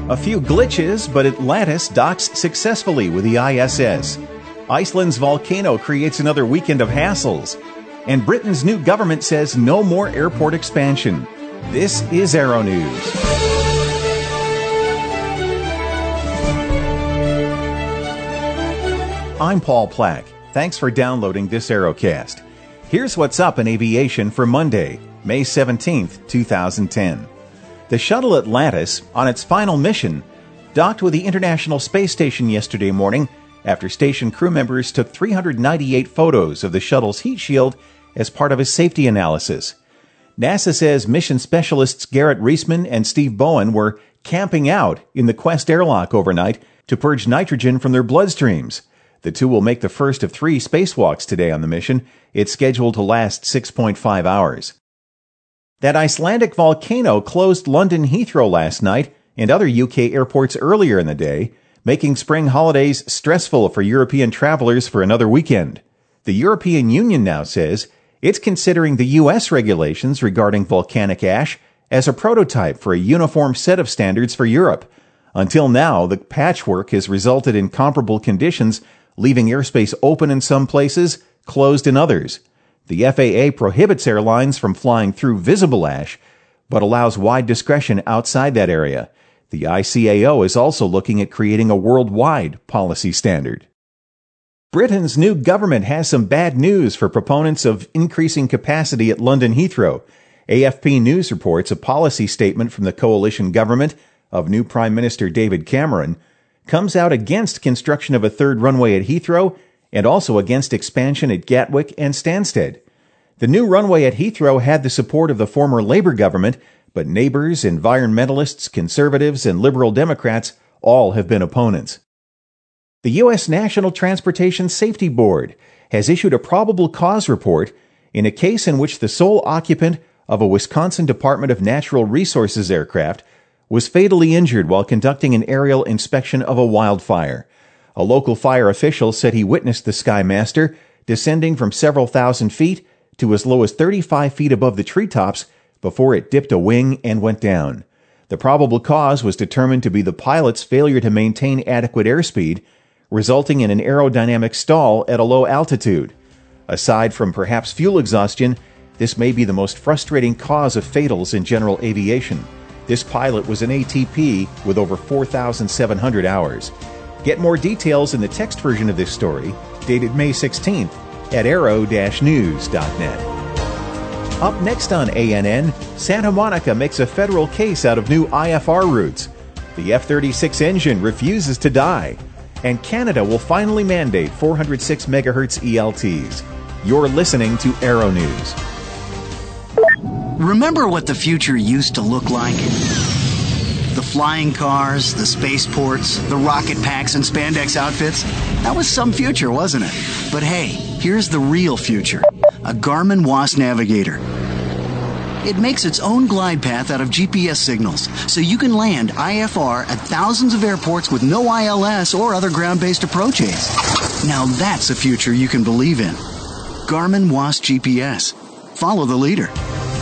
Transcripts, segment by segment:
A few glitches, but Atlantis docks successfully with the ISS. Iceland's volcano creates another weekend of hassles. And Britain's new government says no more airport expansion. This is Aero News. I'm Paul Plack. Thanks for downloading this Aerocast. Here's what's up in aviation for Monday, May 17th, 2010. The shuttle Atlantis, on its final mission, docked with the International Space Station yesterday morning after station crew members took 398 photos of the shuttle's heat shield as part of a safety analysis. NASA says mission specialists Garrett Reisman and Steve Bowen were camping out in the Quest airlock overnight to purge nitrogen from their bloodstreams. The two will make the first of 3 spacewalks today on the mission. It's scheduled to last 6.5 hours. That Icelandic volcano closed London Heathrow last night and other UK airports earlier in the day, making spring holidays stressful for European travelers for another weekend. The European Union now says it's considering the US regulations regarding volcanic ash as a prototype for a uniform set of standards for Europe. Until now, the patchwork has resulted in comparable conditions, leaving airspace open in some places, closed in others. The FAA prohibits airlines from flying through visible ash, but allows wide discretion outside that area. The ICAO is also looking at creating a worldwide policy standard. Britain's new government has some bad news for proponents of increasing capacity at London Heathrow. AFP News reports a policy statement from the coalition government of new Prime Minister David Cameron comes out against construction of a third runway at Heathrow and also against expansion at Gatwick and Stansted. The new runway at Heathrow had the support of the former Labour government, but neighbours, environmentalists, conservatives, and Liberal Democrats all have been opponents. The U.S. National Transportation Safety Board has issued a probable cause report in a case in which the sole occupant of a Wisconsin Department of Natural Resources aircraft was fatally injured while conducting an aerial inspection of a wildfire. A local fire official said he witnessed the Skymaster descending from several thousand feet to as low as 35 feet above the treetops before it dipped a wing and went down. The probable cause was determined to be the pilot's failure to maintain adequate airspeed, resulting in an aerodynamic stall at a low altitude. Aside from perhaps fuel exhaustion, this may be the most frustrating cause of fatals in general aviation. This pilot was an ATP with over 4,700 hours. Get more details in the text version of this story, dated May 16th, at aero-news.net. Up next on ANN, Santa Monica makes a federal case out of new IFR routes. The F-36 engine refuses to die. And Canada will finally mandate 406 MHz ELTs. You're listening to Aero News. Remember what the future used to look like? The flying cars, the spaceports, the rocket packs and spandex outfits? That was some future, wasn't it? But hey, here's the real future. A Garmin WAAS Navigator. It makes its own glide path out of GPS signals, so you can land IFR at thousands of airports with no ILS or other ground-based approach aids. Now that's a future you can believe in. Garmin WAAS GPS. Follow the leader.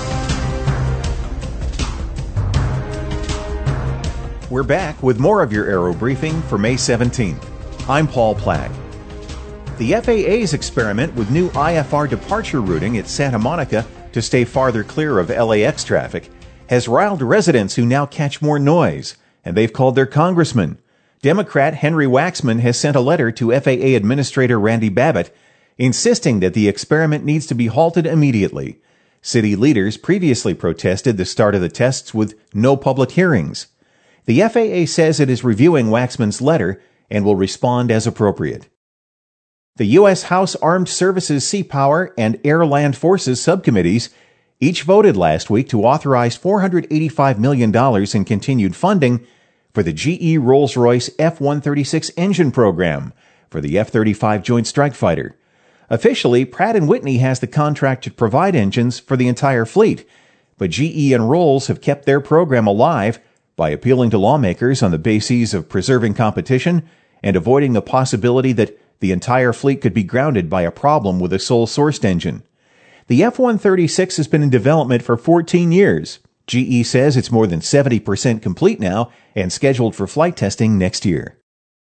We're back with more of your Aero Briefing for May 17th. I'm Paul Plack. The FAA's experiment with new IFR departure routing at Santa Monica to stay farther clear of LAX traffic has riled residents who now catch more noise, and they've called their congressman. Democrat Henry Waxman has sent a letter to FAA Administrator Randy Babbitt insisting that the experiment needs to be halted immediately. City leaders previously protested the start of the tests with no public hearings. The FAA says it is reviewing Waxman's letter and will respond as appropriate. The U.S. House Armed Services Sea Power and Air Land Forces subcommittees each voted last week to authorize $485 million in continued funding for the GE Rolls-Royce F-136 engine program for the F-35 Joint Strike Fighter. Officially, Pratt & Whitney has the contract to provide engines for the entire fleet, but GE and Rolls have kept their program alive by appealing to lawmakers on the bases of preserving competition and avoiding the possibility that the entire fleet could be grounded by a problem with a sole-sourced engine. The F-136 has been in development for 14 years. GE says it's more than 70% complete now and scheduled for flight testing next year.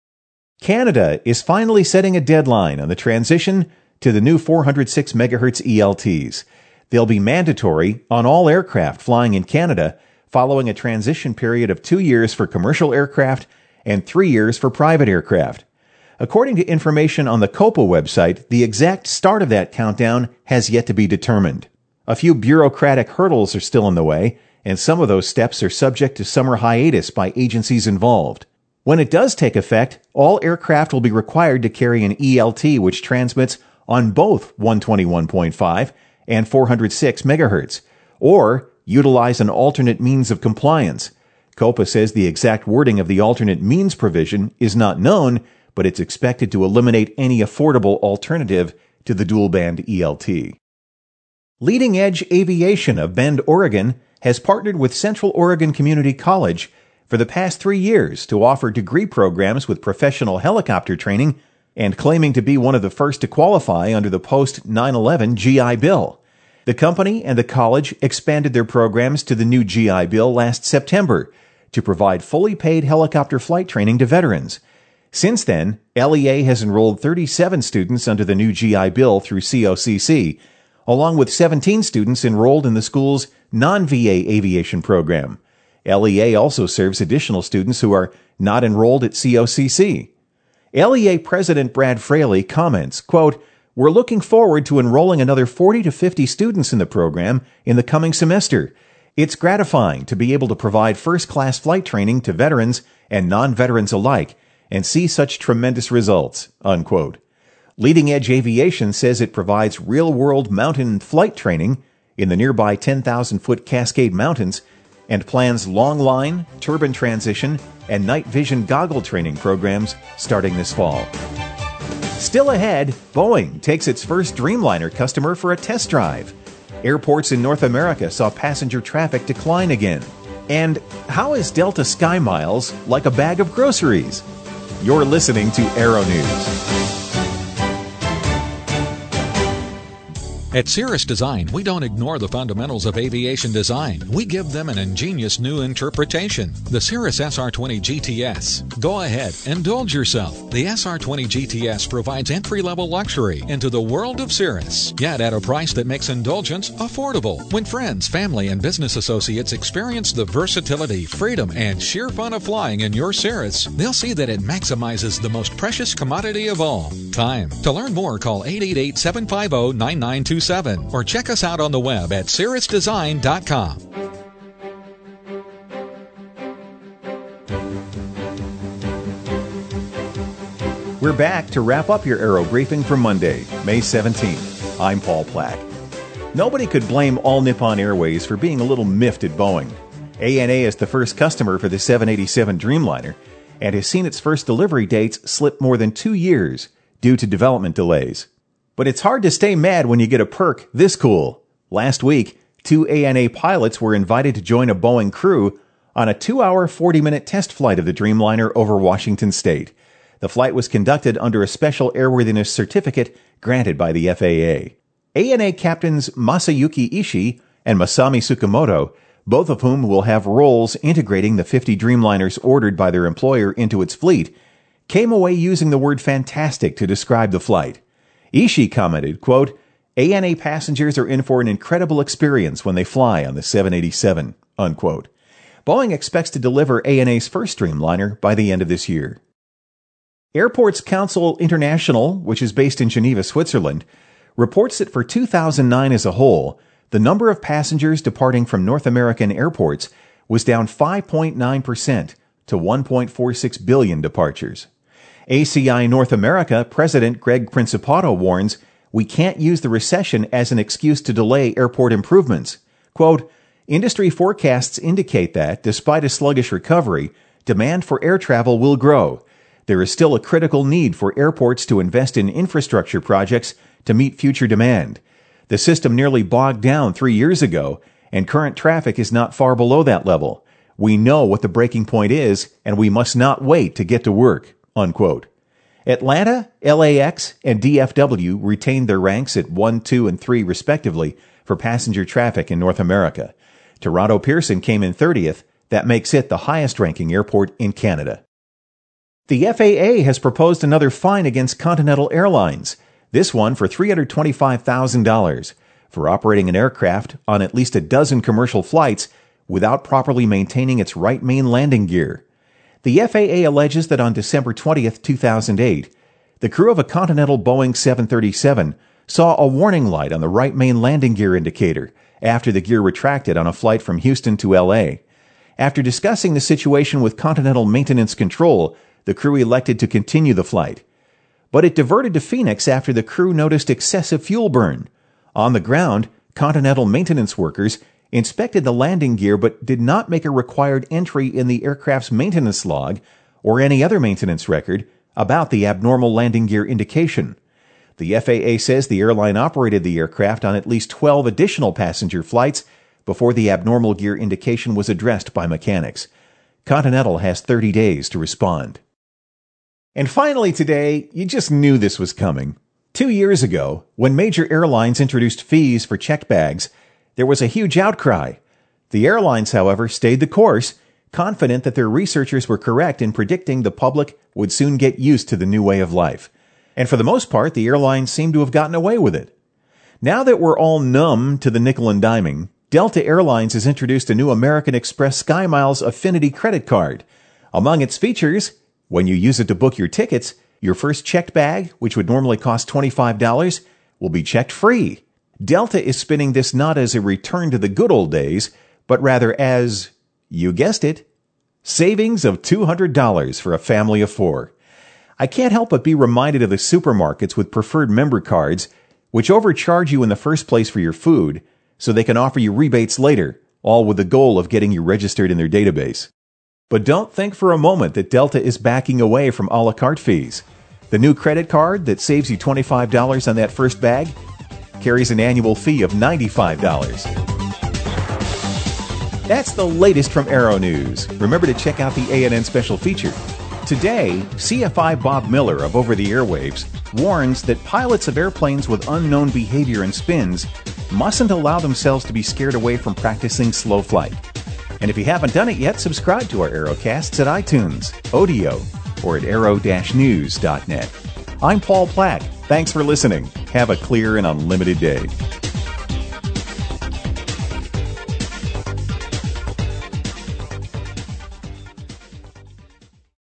Canada is finally setting a deadline on the transition to the new 406 MHz ELTs. They'll be mandatory on all aircraft flying in Canada, following a transition period of 2 years for commercial aircraft and 3 years for private aircraft. According to information on the COPA website, the exact start of that countdown has yet to be determined. A few bureaucratic hurdles are still in the way, and some of those steps are subject to summer hiatus by agencies involved. When it does take effect, all aircraft will be required to carry an ELT which transmits on both 121.5 and 406 MHz, or utilize an alternate means of compliance. COPA says the exact wording of the alternate means provision is not known, but it's expected to eliminate any affordable alternative to the dual-band ELT. Leading Edge Aviation of Bend, Oregon, has partnered with Central Oregon Community College for the past 3 years to offer degree programs with professional helicopter training and claiming to be one of the first to qualify under the post-9/11 GI Bill. The company and the college expanded their programs to the new GI Bill last September to provide fully paid helicopter flight training to veterans. Since then, LEA has enrolled 37 students under the new GI Bill through COCC, along with 17 students enrolled in the school's non-VA aviation program. LEA also serves additional students who are not enrolled at COCC. LEA President Brad Fraley comments, quote, "We're looking forward to enrolling another 40 to 50 students in the program in the coming semester. It's gratifying to be able to provide first-class flight training to veterans and non-veterans alike and see such tremendous results," unquote. Leading Edge Aviation says it provides real-world mountain flight training in the nearby 10,000-foot Cascade Mountains and plans long-line, turbine transition, and night vision goggle training programs starting this fall. Still ahead, Boeing takes its first Dreamliner customer for a test drive. Airports in North America saw passenger traffic decline again. And how is Delta SkyMiles like a bag of groceries? You're listening to Aero News. At Cirrus Design, we don't ignore the fundamentals of aviation design. We give them an ingenious new interpretation. The Cirrus SR20 GTS. Go ahead, indulge yourself. The SR20 GTS provides entry-level luxury into the world of Cirrus, yet at a price that makes indulgence affordable. When friends, family, and business associates experience the versatility, freedom, and sheer fun of flying in your Cirrus, they'll see that it maximizes the most precious commodity of all, time. To learn more, call 888-750-9927 or check us out on the web at cirrusdesign.com. We're back to wrap up your Aero Briefing for Monday, May 17th. I'm Paul Plack. Nobody could blame All Nippon Airways for being a little miffed at Boeing. ANA is the first customer for the 787 Dreamliner and has seen its first delivery dates slip more than 2 years due to development delays. But it's hard to stay mad when you get a perk this cool. Last week, 2 ANA pilots were invited to join a Boeing crew on a 2-hour, 40-minute test flight of the Dreamliner over Washington State. The flight was conducted under a special airworthiness certificate granted by the FAA. ANA captains Masayuki Ishii and Masami Tsukamoto, both of whom will have roles integrating the 50 Dreamliners ordered by their employer into its fleet, came away using the word fantastic to describe the flight. Ishii commented, quote, "ANA passengers are in for an incredible experience when they fly on the 787, unquote. Boeing expects to deliver ANA's first Dreamliner by the end of this year. Airports Council International, which is based in Geneva, Switzerland, reports that for 2009 as a whole, the number of passengers departing from North American airports was down 5.9% to 1.46 billion departures. ACI North America President Greg Principato warns we can't use the recession as an excuse to delay airport improvements. Quote, "Industry forecasts indicate that, despite a sluggish recovery, demand for air travel will grow. There is still a critical need for airports to invest in infrastructure projects to meet future demand. The system nearly bogged down 3 years ago, and current traffic is not far below that level. We know what the breaking point is, and we must not wait to get to work," unquote. Atlanta, LAX, and DFW retained their ranks at 1, 2, and 3 respectively for passenger traffic in North America. Toronto Pearson came in 30th. That makes it the highest-ranking airport in Canada. The FAA has proposed another fine against Continental Airlines, this one for $325,000, for operating an aircraft on at least a dozen commercial flights without properly maintaining its right main landing gear. The FAA alleges that on December 20th, 2008, the crew of a Continental Boeing 737 saw a warning light on the right main landing gear indicator after the gear retracted on a flight from Houston to LA. After discussing the situation with Continental Maintenance Control, the crew elected to continue the flight. But it diverted to Phoenix after the crew noticed excessive fuel burn. On the ground, Continental maintenance workers inspected the landing gear but did not make a required entry in the aircraft's maintenance log or any other maintenance record about the abnormal landing gear indication. The FAA says the airline operated the aircraft on at least 12 additional passenger flights before the abnormal gear indication was addressed by mechanics. Continental has 30 days to respond. And finally today, you just knew this was coming. 2 years ago, when major airlines introduced fees for checked bags, there was a huge outcry. The airlines, however, stayed the course, confident that their researchers were correct in predicting the public would soon get used to the new way of life. And for the most part, the airlines seem to have gotten away with it. Now that we're all numb to the nickel and diming, Delta Airlines has introduced a new American Express SkyMiles Affinity credit card. Among its features, when you use it to book your tickets, your first checked bag, which would normally cost $25, will be checked free. Delta is spinning this not as a return to the good old days, but rather as, you guessed it, savings of $200 for a family of 4. I can't help but be reminded of the supermarkets with preferred member cards, which overcharge you in the first place for your food, so they can offer you rebates later, all with the goal of getting you registered in their database. But don't think for a moment that Delta is backing away from a la carte fees. The new credit card that saves you $25 on that first bag carries an annual fee of $95. That's the latest from Aero News. Remember to check out the ANN special feature. Today, CFI Bob Miller of Over the Airwaves warns that pilots of airplanes with unknown behavior and spins mustn't allow themselves to be scared away from practicing slow flight. And if you haven't done it yet, subscribe to our Aerocasts at iTunes, Odeo, or at aero-news.net. I'm Paul Plack. Thanks for listening. Have a clear and unlimited day.